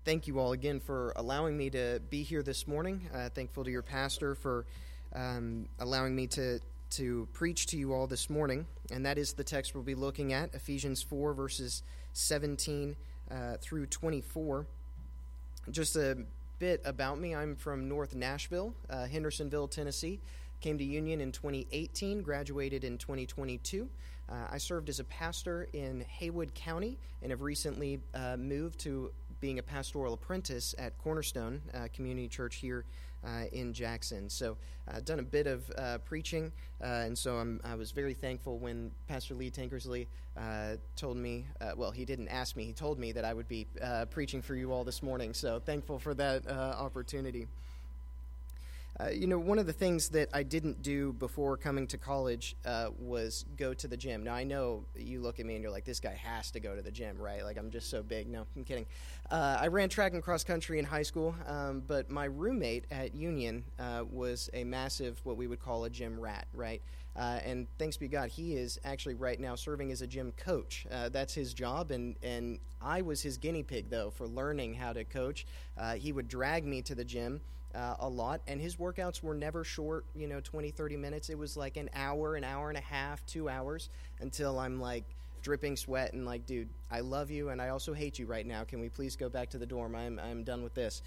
thank you all again for allowing me to be here this morning. Thankful to your pastor for allowing me to preach to you all this morning. And that is the text we'll be looking at, Ephesians 4, verses 17 through 24. Just a bit about me. I'm from North Nashville, Hendersonville, Tennessee. Came to Union in 2018, graduated in 2022. I served as a pastor in Haywood County and have recently moved to being a pastoral apprentice at Cornerstone Community Church here in Jackson. So I've done a bit of preaching, and so I was very thankful when Pastor Lee Tankersley told me, well, he didn't ask me, he told me that I would be preaching for you all this morning, so thankful for that opportunity. One of the things that I didn't do before coming to college was go to the gym. Now, I know you look at me and you're like, this guy has to go to the gym, right? Like, I'm just so big. No, I'm kidding. I ran track and cross country in high school, but my roommate at Union was a massive, what we would call a gym rat, right? And thanks be God, he is actually right now serving as a gym coach. That's his job, and I was his guinea pig, though, for learning how to coach. He would drag me to the gym a lot, and his workouts were never short, 20, 30 minutes. It was like an hour and a half, 2 hours, until I'm like dripping sweat and like, dude, I love you, and I also hate you right now. Can we please go back to the dorm? I'm done with this.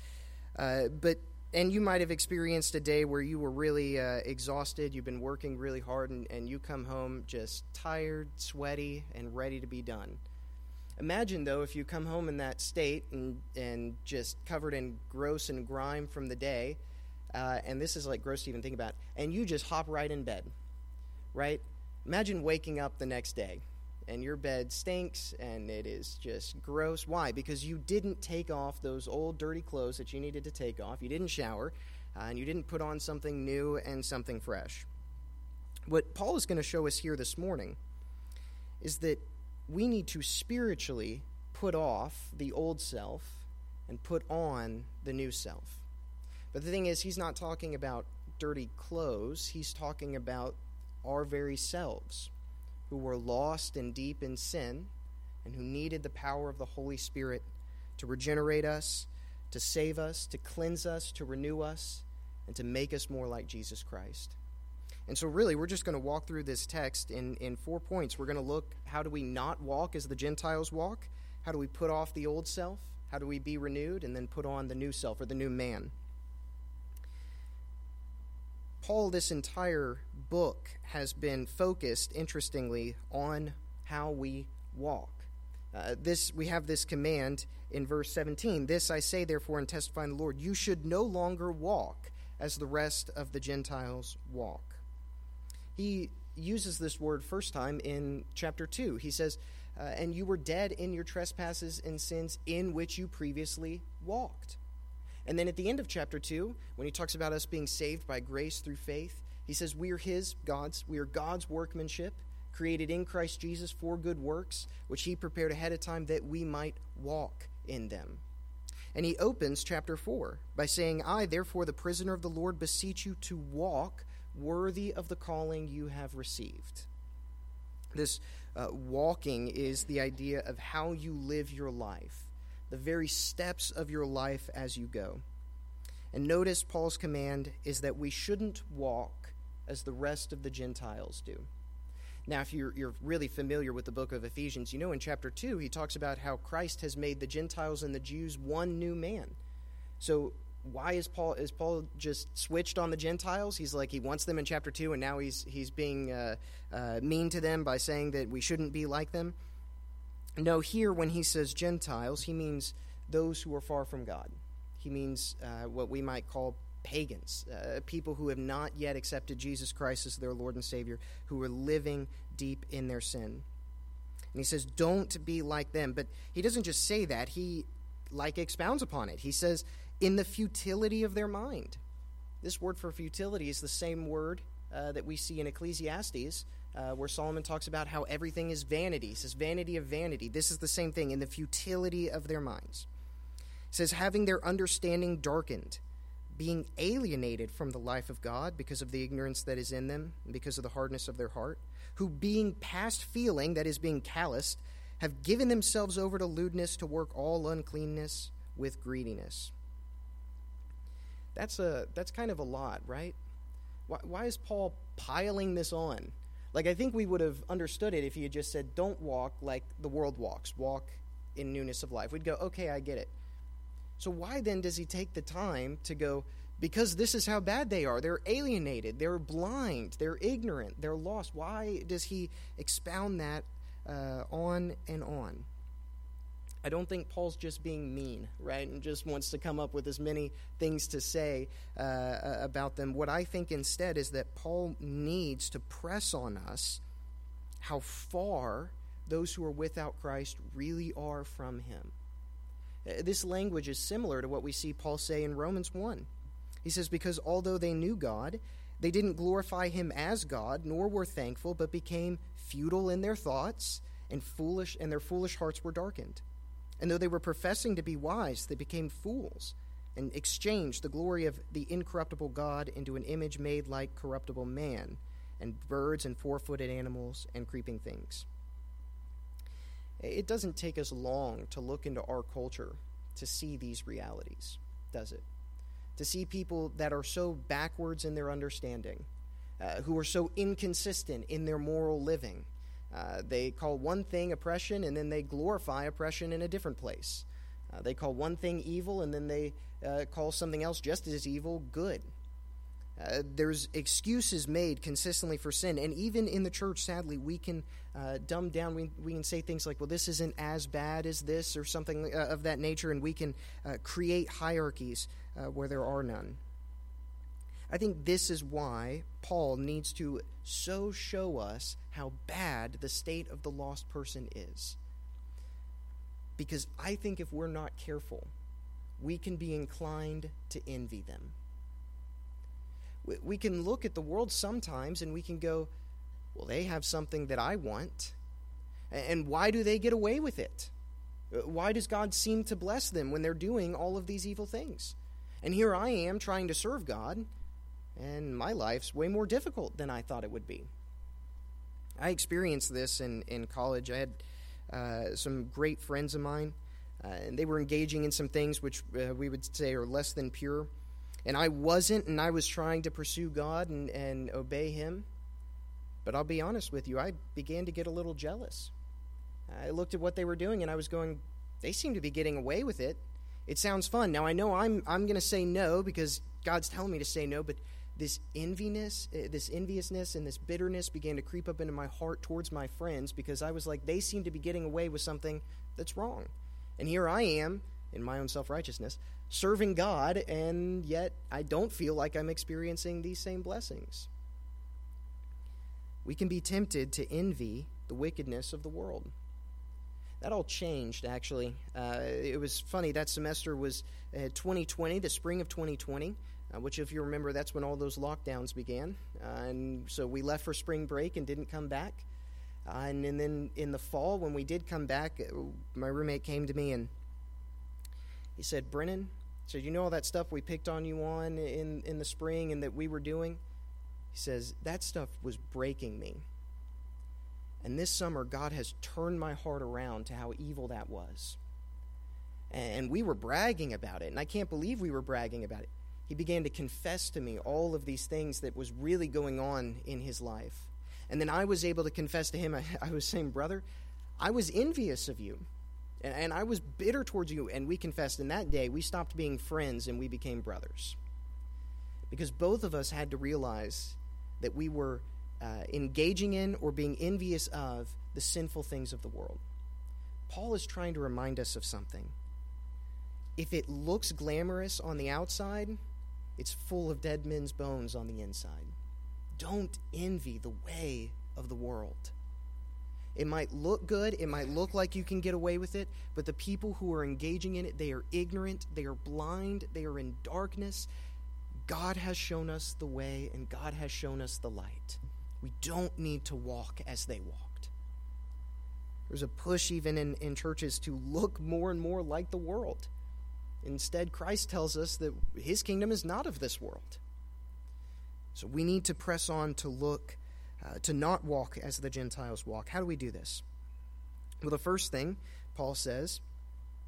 And you might have experienced a day where you were really exhausted, you've been working really hard, and you come home just tired, sweaty, and ready to be done. Imagine, though, if you come home in that state and just covered in gross and grime from the day, and this is like gross to even think about, and you just hop right in bed, right? Imagine waking up the next day, and your bed stinks, and it is just gross. Why? Because you didn't take off those old dirty clothes that you needed to take off. You didn't shower, and you didn't put on something new and something fresh. What Paul is going to show us here this morning is that we need to spiritually put off the old self and put on the new self. But the thing is, he's not talking about dirty clothes. He's talking about our very selves, who were lost and deep in sin and who needed the power of the Holy Spirit to regenerate us, to save us, to cleanse us, to renew us, and to make us more like Jesus Christ. And so really, we're just going to walk through this text in 4 points. We're going to look, how do we not walk as the Gentiles walk? How do we put off the old self? How do we be renewed? And then put on the new self, or the new man. Paul, this entire book has been focused, interestingly, on how we walk. We have this command in verse 17. This I say, therefore, and testify in the Lord, you should no longer walk as the rest of the Gentiles walk. He uses this word first time in chapter 2. He says, and you were dead in your trespasses and sins in which you previously walked. And then at the end of chapter 2, when he talks about us being saved by grace through faith, he says we are God's workmanship, created in Christ Jesus for good works, which he prepared ahead of time that we might walk in them. And he opens chapter 4 by saying, I, therefore, the prisoner of the Lord, beseech you to walk worthy of the calling you have received. This walking is the idea of how you live your life, the very steps of your life as you go. And notice Paul's command is that we shouldn't walk as the rest of the Gentiles do. Now, if you're really familiar with the book of Ephesians, you know in chapter 2 he talks about how Christ has made the Gentiles and the Jews one new man. So why is Paul just switched on the Gentiles? He's like, he wants them in chapter 2, and now he's being mean to them by saying that we shouldn't be like them. No, here when he says Gentiles, he means those who are far from God. He means what we might call pagans, people who have not yet accepted Jesus Christ as their Lord and Savior, who are living deep in their sin. And he says, don't be like them. But he doesn't just say that. He expounds upon it. He says, in the futility of their mind. This word for futility is the same word that we see in Ecclesiastes, where Solomon talks about how everything is vanity. He says, vanity of vanity. This is the same thing, in the futility of their minds. He says, having their understanding darkened, being alienated from the life of God because of the ignorance that is in them, and because of the hardness of their heart, who being past feeling, that is being calloused, have given themselves over to lewdness, to work all uncleanness. with greediness. That's kind of a lot, right? Why is Paul piling this on? Like, I think we would have understood it if he had just said, don't walk like the world walks. Walk in newness of life. We'd go, okay, I get it. So why then does he take the time to go, because this is how bad they are. They're alienated. They're blind. They're ignorant. They're lost. Why does he expound that on and on? I don't think Paul's just being mean, right, and just wants to come up with as many things to say about them. What I think instead is that Paul needs to press on us how far those who are without Christ really are from him. This language is similar to what we see Paul say in Romans 1. He says, because although they knew God, they didn't glorify him as God, nor were thankful, but became futile in their thoughts, and their foolish hearts were darkened. And though they were professing to be wise, they became fools and exchanged the glory of the incorruptible God into an image made like corruptible man, and birds and four-footed animals and creeping things. It doesn't take us long to look into our culture to see these realities, does it? To see people that are so backwards in their understanding, who are so inconsistent in their moral living. They call one thing oppression, and then they glorify oppression in a different place. They call one thing evil, and then they call something else just as evil good. There's excuses made consistently for sin, and even in the church, sadly, we can dumb down. We can say things like, well, this isn't as bad as this, or something of that nature, and we can create hierarchies where there are none. I think this is why Paul needs to so show us how bad the state of the lost person is. Because I think if we're not careful, we can be inclined to envy them. We can look at the world sometimes and we can go, well, they have something that I want. And why do they get away with it? Why does God seem to bless them when they're doing all of these evil things? And here I am trying to serve God, and my life's way more difficult than I thought it would be. I experienced this in college. I had some great friends of mine, and they were engaging in some things which we would say are less than pure. And I wasn't, and I was trying to pursue God and obey him. But I'll be honest with you, I began to get a little jealous. I looked at what they were doing, and I was going, they seem to be getting away with it. It sounds fun. Now, I know I'm going to say no because God's telling me to say no, but this enviousness, and this bitterness began to creep up into my heart towards my friends because I was like, they seem to be getting away with something that's wrong. And here I am, in my own self-righteousness, serving God, and yet I don't feel like I'm experiencing these same blessings. We can be tempted to envy the wickedness of the world. That all changed, actually. It was funny. That semester was 2020, the spring of 2020, which, if you remember, that's when all those lockdowns began. And so we left for spring break and didn't come back. And then in the fall, when we did come back, my roommate came to me and he said, Brennan, so you know all that stuff we picked on you on in the spring and that we were doing? He says, that stuff was breaking me. And this summer, God has turned my heart around to how evil that was. And we were bragging about it, and I can't believe we were bragging about it. He began to confess to me all of these things that was really going on in his life. And then I was able to confess to him, I was saying, brother, I was envious of you, and I was bitter towards you. And we confessed, and that day we stopped being friends and we became brothers. Because both of us had to realize that we were engaging in or being envious of the sinful things of the world. Paul is trying to remind us of something. If it looks glamorous on the outside, it's full of dead men's bones on the inside. Don't envy the way of the world. It might look good, it might look like you can get away with it, but the people who are engaging in it, they are ignorant, they are blind, they are in darkness. God has shown us the way, and God has shown us the light. We don't need to walk as they walked. There's a push even in churches to look more and more like the world. Instead, Christ tells us that his kingdom is not of this world. So we need to press on to look, to not walk as the Gentiles walk. How do we do this? Well, the first thing Paul says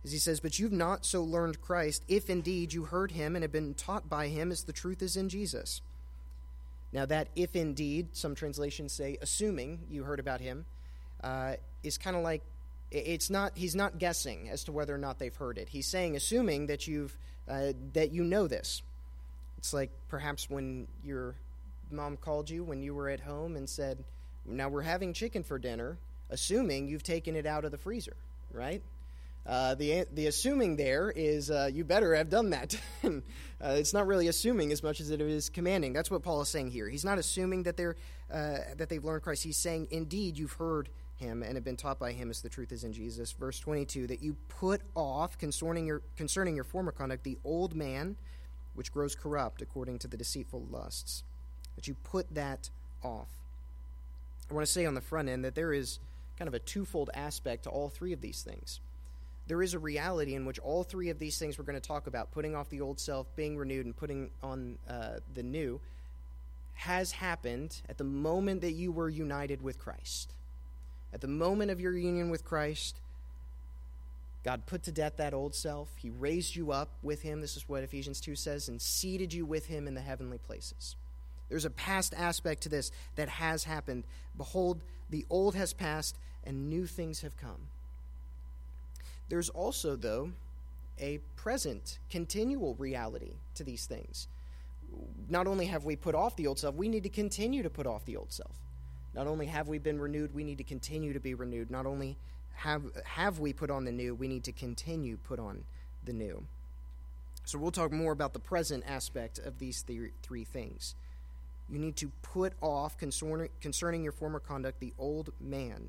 As he says, "But you've not so learned Christ, if indeed you heard him and have been taught by him as the truth is in Jesus." Now that "if indeed," some translations say assuming you heard about him, is kind of like, he's not guessing as to whether or not they've heard it. He's saying, assuming that you know this. It's like perhaps when your mom called you when you were at home and said, "Now we're having chicken for dinner," assuming you've taken it out of the freezer, right? The assuming there is you better have done that. It's not really assuming as much as it is commanding. That's what Paul is saying here. He's not assuming that they've learned Christ. He's saying, indeed, you've heard him and have been taught by him as the truth is in Jesus. Verse 22, that you put off concerning your former conduct the old man, which grows corrupt according to the deceitful lusts. That you put that off. I want to say on the front end that there is kind of a twofold aspect to all three of these things. There is a reality in which all three of these things we're going to talk about, putting off the old self, being renewed, and putting on the new, has happened at the moment that you were united with Christ. At the moment of your union with Christ, God put to death that old self. He raised you up with him, this is what Ephesians 2 says, and seated you with him in the heavenly places. There's a past aspect to this that has happened. Behold, the old has passed, and new things have come. There's also, though, a present, continual reality to these things. Not only have we put off the old self, we need to continue to put off the old self. Not only have we been renewed, we need to continue to be renewed. Not only have we put on the new, we need to continue put on the new. So we'll talk more about the present aspect of these three things. You need to put off, concerning your former conduct, the old man.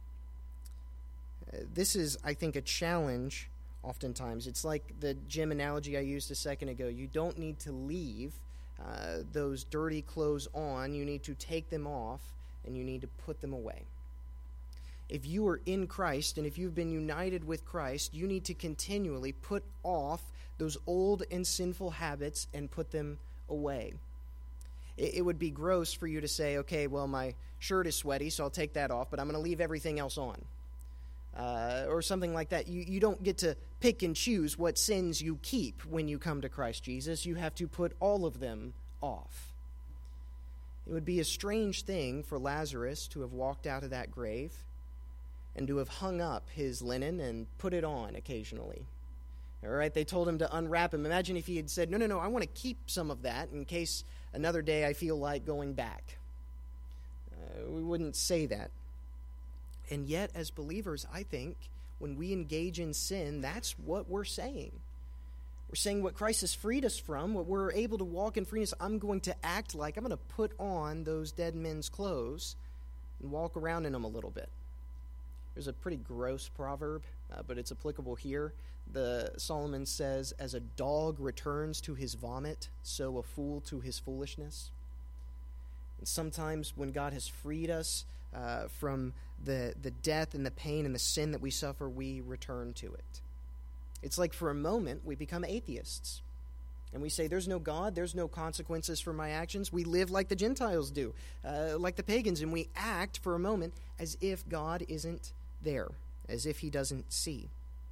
This is, I think, a challenge oftentimes. It's like the gym analogy I used a second ago. You don't need to leave those dirty clothes on. You need to take them off, and you need to put them away. If you are in Christ, and if you've been united with Christ, you need to continually put off those old and sinful habits and put them away. It would be gross for you to say, okay, well, my shirt is sweaty, so I'll take that off, but I'm going to leave everything else on. Or something like that. You don't get to pick and choose what sins you keep when you come to Christ Jesus. You have to put all of them off. It would be a strange thing for Lazarus to have walked out of that grave and to have hung up his linen and put it on occasionally. All right, they told him to unwrap him. Imagine if he had said, no, I want to keep some of that in case another day I feel like going back. We wouldn't say that. And yet, as believers, I think, when we engage in sin, that's what we're saying. We're saying what Christ has freed us from, what we're able to walk in freeness. I'm going to act like, I'm going to put on those dead men's clothes and walk around in them a little bit. There's a pretty gross proverb, but it's applicable here. Solomon says, as a dog returns to his vomit, so a fool to his foolishness. And sometimes when God has freed us from the death and the pain and the sin that we suffer, we return to it. It's like for a moment we become atheists. And we say, there's no God, there's no consequences for my actions. We live like the Gentiles do, like the pagans, and we act for a moment as if God isn't there, as if he doesn't see.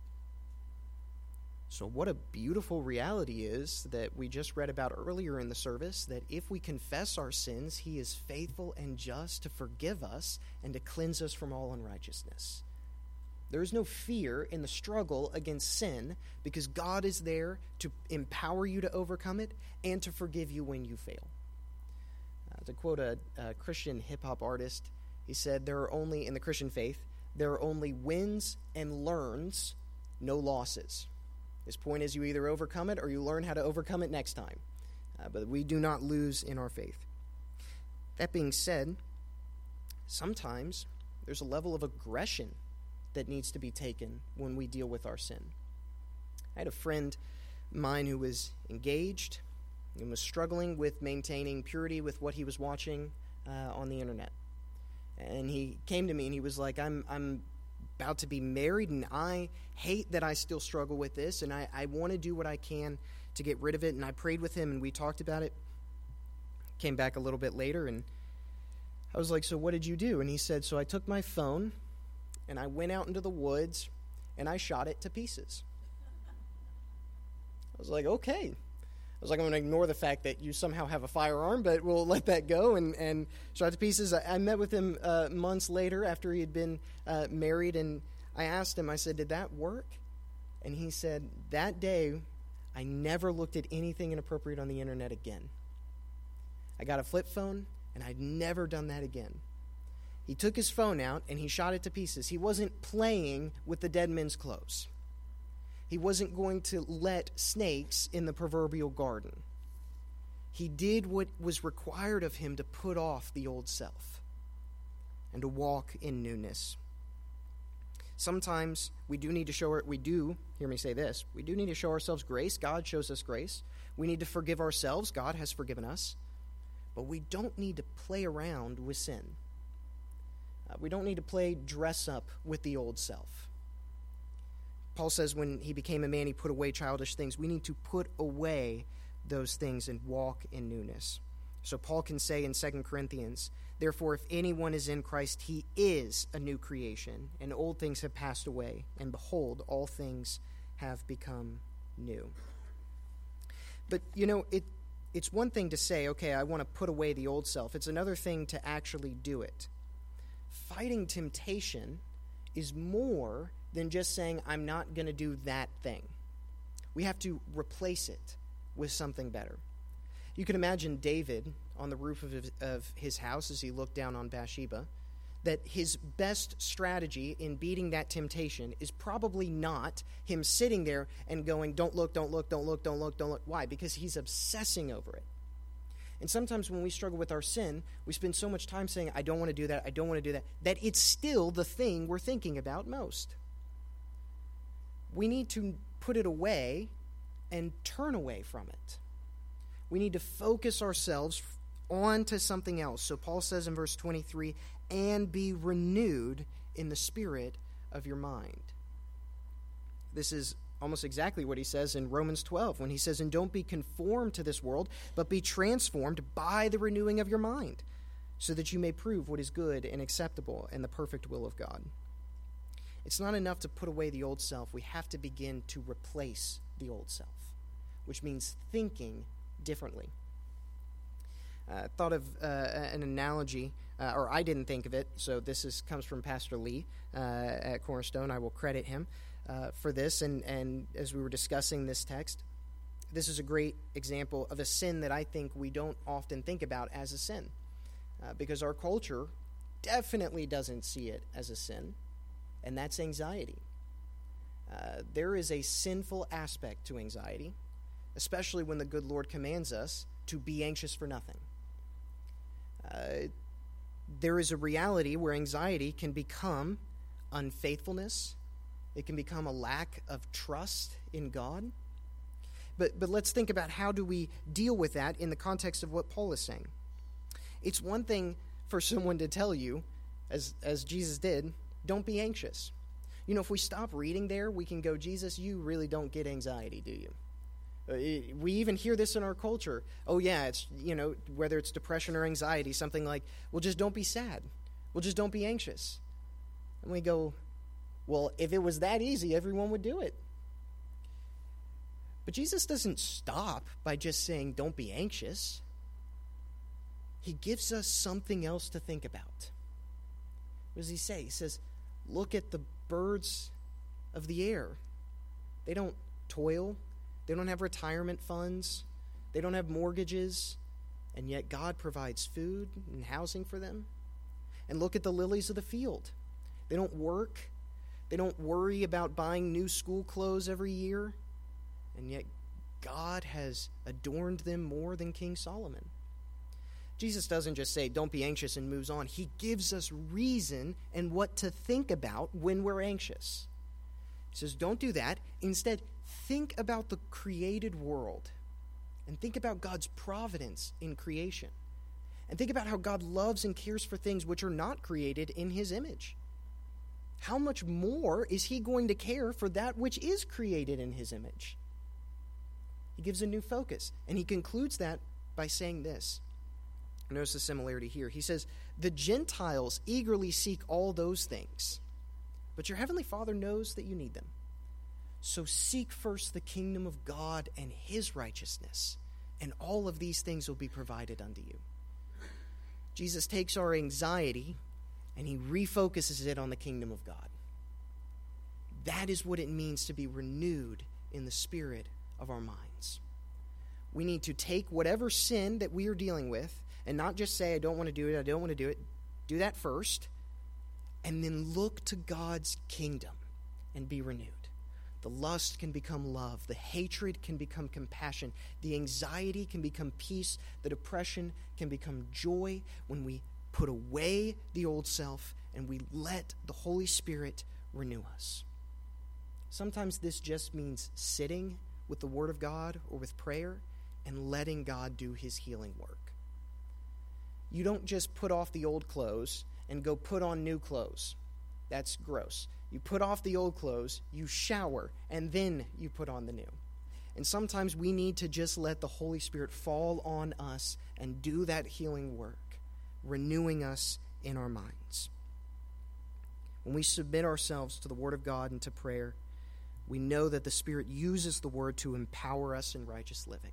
So what a beautiful reality is that we just read about earlier in the service, that if we confess our sins, he is faithful and just to forgive us and to cleanse us from all unrighteousness. There is no fear in the struggle against sin because God is there to empower you to overcome it and to forgive you when you fail. To quote a Christian hip-hop artist, he said, in the Christian faith, there are only wins and learns, no losses. His point is you either overcome it or you learn how to overcome it next time. But we do not lose in our faith. That being said, sometimes there's a level of aggression that needs to be taken when we deal with our sin. I had a friend of mine who was engaged and was struggling with maintaining purity with what he was watching on the internet. And he came to me and he was like, I'm about to be married, and I hate that I still struggle with this, and I want to do what I can to get rid of it. And I prayed with him, and we talked about it. Came back a little bit later, and I was like, so what did you do? And he said, so I took my phone, and I went out into the woods, and I shot it to pieces. was like, okay. I was like, I'm going to ignore the fact that you somehow have a firearm, but we'll let that go and shot to pieces. I met with him months later after he had been married, and I asked him, I said, did that work? And he said, that day, I never looked at anything inappropriate on the internet again. I got a flip phone, and I'd never done that again. He took his phone out, and he shot it to pieces. He wasn't playing with the dead men's clothes. He wasn't going to let snakes in the proverbial garden. He did what was required of him to put off the old self and to walk in newness. Sometimes we do need to hear me say this, we do need to show ourselves grace. God shows us grace. We need to forgive ourselves. God has forgiven us. But we don't need to play around with sin. We don't need to play dress up with the old self. Paul says when he became a man, he put away childish things. We need to put away those things and walk in newness. So Paul can say in 2 Corinthians, therefore, if anyone is in Christ, he is a new creation, and old things have passed away, and behold, all things have become new. But, it's one thing to say, okay, I want to put away the old self. It's another thing to actually do it. Fighting temptation is more than just saying, I'm not going to do that thing. We have to replace it with something better. You can imagine David on the roof of his house as he looked down on Bathsheba, that his best strategy in beating that temptation is probably not him sitting there and going, don't look, don't look, don't look, don't look, don't look. Why? Because he's obsessing over it. And sometimes when we struggle with our sin, we spend so much time saying, I don't want to do that, I don't want to do that, that it's still the thing we're thinking about most. We need to put it away and turn away from it. We need to focus ourselves on to something else. So Paul says in verse 23, and be renewed in the spirit of your mind. This is almost exactly what he says in Romans 12 when he says, and don't be conformed to this world, but be transformed by the renewing of your mind, so that you may prove what is good and acceptable and the perfect will of God. It's not enough to put away the old self. We have to begin to replace the old self, which means thinking differently. I thought of an analogy, or I didn't think of it, so this comes from Pastor Lee at Cornerstone. I will credit him for this, and as we were discussing this text, this is a great example of a sin that I think we don't often think about as a sin, because our culture definitely doesn't see it as a sin, and that's anxiety. There is a sinful aspect to anxiety, especially when the good Lord commands us to be anxious for nothing. There is a reality where anxiety can become unfaithfulness. It can become a lack of trust in God. But let's think about how do we deal with that in the context of what Paul is saying. It's one thing for someone to tell you, as Jesus did, don't be anxious. If we stop reading there, we can go, Jesus, you really don't get anxiety, do you? We even hear this in our culture. Oh, yeah, it's, whether it's depression or anxiety, something like, well, just don't be sad. Well, just don't be anxious. And we go, well, if it was that easy, everyone would do it. But Jesus doesn't stop by just saying, don't be anxious. He gives us something else to think about. What does he say? He says, look at the birds of the air. They don't toil. They don't have retirement funds. They don't have mortgages. And yet God provides food and housing for them. And look at the lilies of the field. They don't work. They don't worry about buying new school clothes every year. And yet God has adorned them more than King Solomon. Jesus doesn't just say, don't be anxious, and moves on. He gives us reason and what to think about when we're anxious. He says, don't do that. Instead, think about the created world and think about God's providence in creation. And think about how God loves and cares for things which are not created in his image. How much more is he going to care for that which is created in his image? He gives a new focus, and he concludes that by saying this. Notice the similarity here. He says, the Gentiles eagerly seek all those things, but your heavenly Father knows that you need them. So seek first the kingdom of God and his righteousness, and all of these things will be provided unto you. Jesus takes our anxiety and he refocuses it on the kingdom of God. That is what it means to be renewed in the spirit of our minds. We need to take whatever sin that we are dealing with and not just say, I don't want to do it, I don't want to do it. Do that first, and then look to God's kingdom and be renewed. The lust can become love. The hatred can become compassion. The anxiety can become peace. The depression can become joy when we put away the old self and we let the Holy Spirit renew us. Sometimes this just means sitting with the Word of God or with prayer and letting God do his healing work. You don't just put off the old clothes and go put on new clothes. That's gross. You put off the old clothes, you shower, and then you put on the new. And sometimes we need to just let the Holy Spirit fall on us and do that healing work, renewing us in our minds. When we submit ourselves to the Word of God and to prayer, we know that the Spirit uses the Word to empower us in righteous living.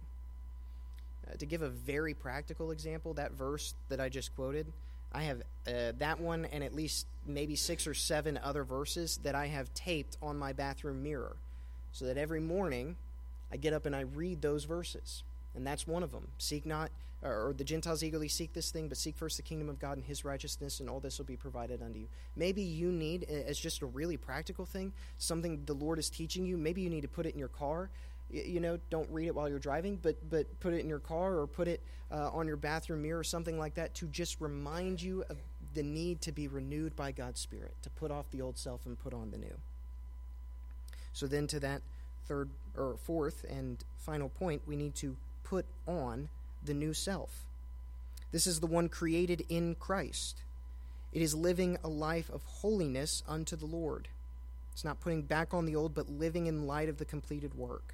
To give a very practical example, that verse that I just quoted, I have that one and at least maybe 6 or 7 other verses that I have taped on my bathroom mirror so that every morning I get up and I read those verses. And that's one of them. Seek not, or the Gentiles eagerly seek this thing, but seek first the kingdom of God and his righteousness, and all this will be provided unto you. Maybe you need, as just a really practical thing, something the Lord is teaching you. Maybe you need to put it in your car. You know, don't read it while you're driving, but put it in your car or put it on your bathroom mirror or something like that to just remind you of the need to be renewed by God's Spirit, to put off the old self and put on the new. So then to that fourth and final point, we need to put on the new self. This is the one created in Christ. It is living a life of holiness unto the Lord. It's not putting back on the old, but living in light of the completed work.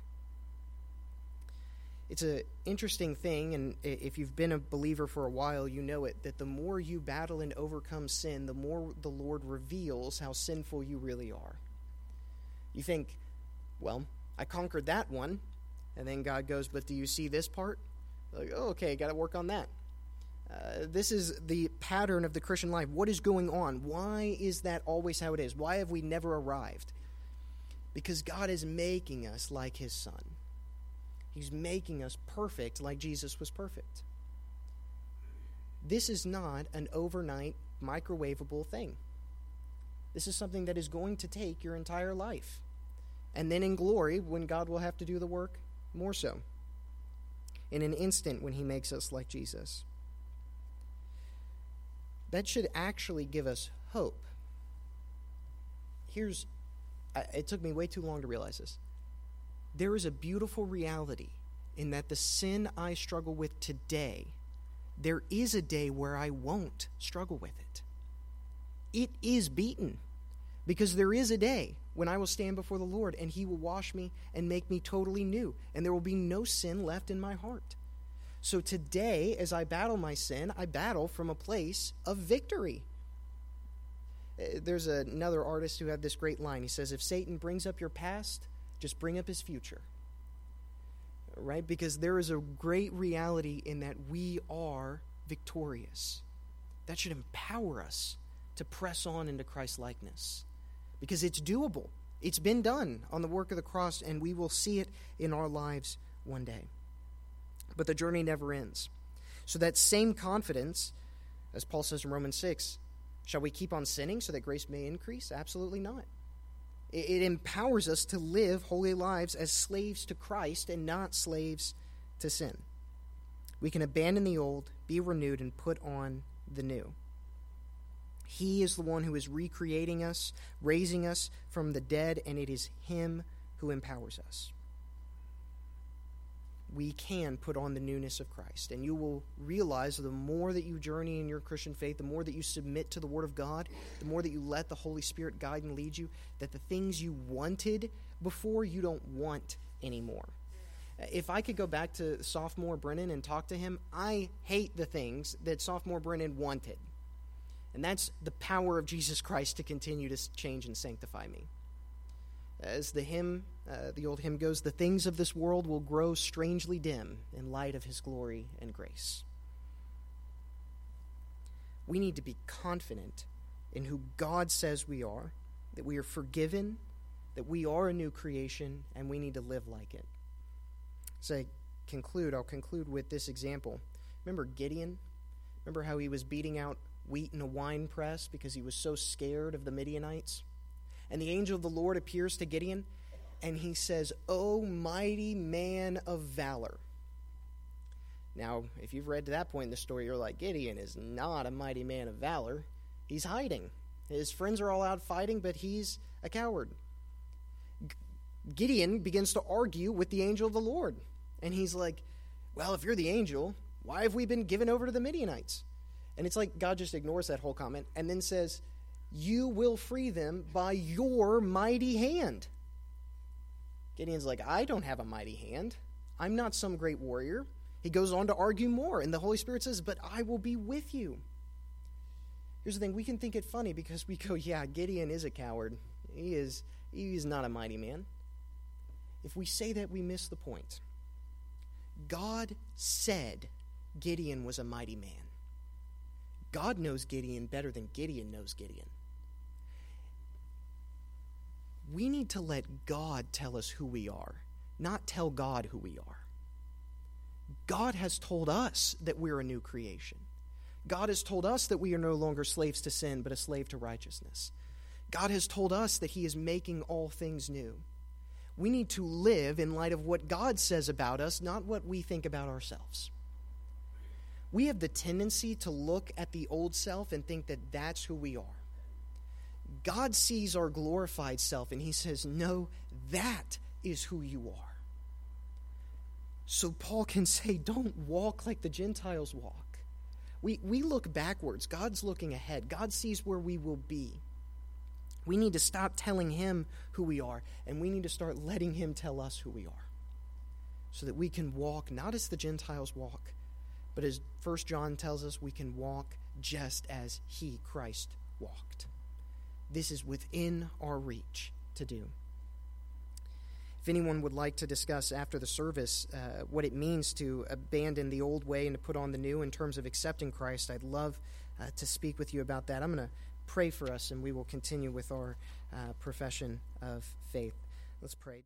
It's an interesting thing, and if you've been a believer for a while, you know it, that the more you battle and overcome sin, the more the Lord reveals how sinful you really are. You think, well, I conquered that one, and then God goes, but do you see this part? Like, oh, okay, got to work on that. This is the pattern of the Christian life. What is going on? Why is that always how it is? Why have we never arrived? Because God is making us like his Son. He's making us perfect like Jesus was perfect. This is not an overnight microwavable thing. This is something that is going to take your entire life. And then in glory, when God will have to do the work, more so. In an instant when he makes us like Jesus. That should actually give us hope. It took me way too long to realize this. There is a beautiful reality in that the sin I struggle with today, there is a day where I won't struggle with it. It is beaten, because there is a day when I will stand before the Lord and he will wash me and make me totally new, and there will be no sin left in my heart. So today, as I battle my sin, I battle from a place of victory. There's another artist who had this great line. He says, if Satan brings up your past, just bring up his future. Right? Because there is a great reality in that we are victorious. That should empower us to press on into Christ's likeness. Because it's doable. It's been done on the work of the cross, and we will see it in our lives one day. But the journey never ends. So that same confidence, as Paul says in Romans 6, shall we keep on sinning so that grace may increase? Absolutely not. It empowers us to live holy lives as slaves to Christ and not slaves to sin. We can abandon the old, be renewed, and put on the new. He is the one who is recreating us, raising us from the dead, and it is him who empowers us. We can put on the newness of Christ. And you will realize the more that you journey in your Christian faith, the more that you submit to the Word of God, the more that you let the Holy Spirit guide and lead you, that the things you wanted before, you don't want anymore. If I could go back to sophomore Brennan and talk to him, I hate the things that sophomore Brennan wanted. And that's the power of Jesus Christ to continue to change and sanctify me. As the old hymn goes, the things of this world will grow strangely dim in light of his glory and grace. We need to be confident in who God says we are, that we are forgiven, that we are a new creation, and we need to live like it. As I conclude, I'll conclude with this example. Remember Gideon? Remember how he was beating out wheat in a wine press because he was so scared of the Midianites? And the angel of the Lord appears to Gideon, and he says, "O mighty man of valor." Now, if you've read to that point in the story, you're like, Gideon is not a mighty man of valor. He's hiding. His friends are all out fighting, but he's a coward. Gideon begins to argue with the angel of the Lord. And he's like, well, if you're the angel, why have we been given over to the Midianites? And it's like God just ignores that whole comment and then says, you will free them by your mighty hand. Gideon's like, I don't have a mighty hand. I'm not some great warrior. He goes on to argue more, and the Holy Spirit says, but I will be with you. Here's the thing, we can think it funny because we go, yeah, Gideon is a coward. He is not a mighty man. If we say that, we miss the point. God said Gideon was a mighty man. God knows Gideon better than Gideon knows Gideon. We need to let God tell us who we are, not tell God who we are. God has told us that we're a new creation. God has told us that we are no longer slaves to sin, but a slave to righteousness. God has told us that he is making all things new. We need to live in light of what God says about us, not what we think about ourselves. We have the tendency to look at the old self and think that that's who we are. God sees our glorified self and he says, no, that is who you are. So Paul can say, don't walk like the Gentiles walk. We look backwards. God's looking ahead. God sees where we will be. We need to stop telling him who we are, and we need to start letting him tell us who we are, so that we can walk not as the Gentiles walk, but as 1 John tells us, we can walk just as he, Christ, walked. This is within our reach to do. If anyone would like to discuss after the service what it means to abandon the old way and to put on the new in terms of accepting Christ, I'd love to speak with you about that. I'm going to pray for us, and we will continue with our profession of faith. Let's pray.